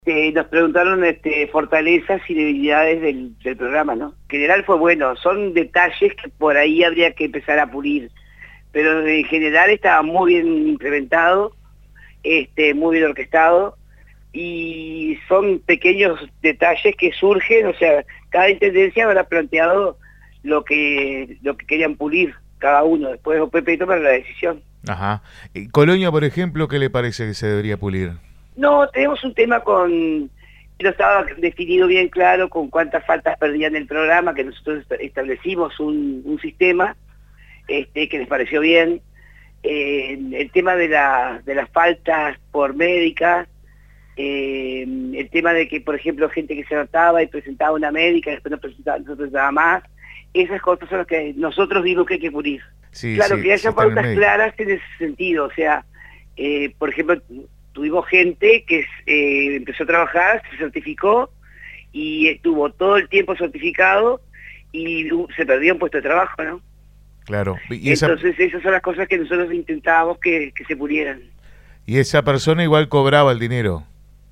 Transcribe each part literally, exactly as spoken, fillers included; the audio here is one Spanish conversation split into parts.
Eh, nos preguntaron este, fortalezas y debilidades del, del programa, ¿no? En general fue bueno, son detalles que por ahí habría que empezar a pulir, pero en general estaba muy bien implementado, este, muy bien orquestado, y son pequeños detalles que surgen, o sea, cada intendencia habrá planteado lo que, lo que querían pulir cada uno, después Pepe toma la decisión. Ajá. Y Colonia, por ejemplo, ¿qué le parece que se debería pulir? No, tenemos un tema con, no estaba definido bien claro con cuántas faltas perdían el programa, que nosotros establecimos un, un sistema este, que les pareció bien. Eh, el tema de, la, de las faltas por médica, eh, el tema de que, por ejemplo, gente que se anotaba y presentaba una médica, después no presentaba, no presentaba más, esas cosas son las que nosotros digo que hay que pulir. Sí, Claro, sí, que se haya está en el pautas medio. claras en ese sentido, o sea, eh, por ejemplo, tuvimos gente que eh, empezó a trabajar, se certificó y estuvo todo el tiempo certificado y uh, se perdió un puesto de trabajo, ¿no? Claro. Y esa, Entonces esas son las cosas que nosotros intentábamos que, que se pudieran. y esa persona igual cobraba el dinero.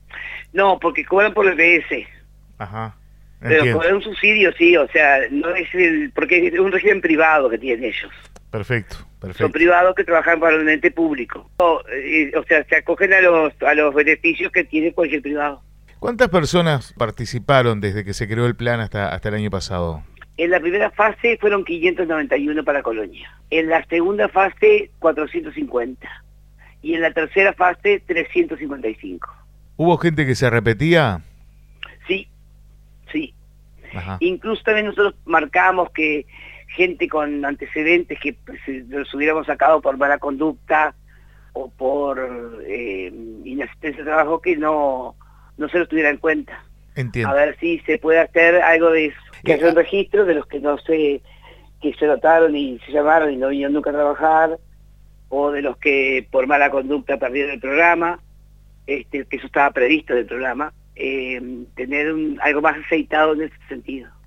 No, porque cobran por el B S, Ajá. pero Entiendo. cobran un subsidio, sí, o sea, no es el, porque es un régimen privado que tienen ellos. Perfecto, Son perfecto. privados que trabajan para el ente público. O, eh, o sea, se acogen a los, a los beneficios que tiene cualquier privado. ¿Cuántas personas participaron desde que se creó el plan hasta, hasta el año pasado? En la primera fase fueron quinientos noventa y uno para Colonia. En la segunda fase, cuatrocientos cincuenta. Y en la tercera fase, trescientos cincuenta y cinco. ¿Hubo gente que se repetía? Sí, sí. Ajá. Incluso también nosotros marcamos que gente con antecedentes que pues, los hubiéramos sacado por mala conducta o por eh, inasistencia de trabajo, que no, no se los tuviera en cuenta. Entiendo. A ver si se puede hacer algo de eso. Que Eh, haya un ah, registro de los que no sé, que se notaron y se llamaron y no vinieron nunca a trabajar, o de los que por mala conducta perdieron el programa, este, que eso estaba previsto del programa, eh, tener un, algo más aceitado en ese sentido.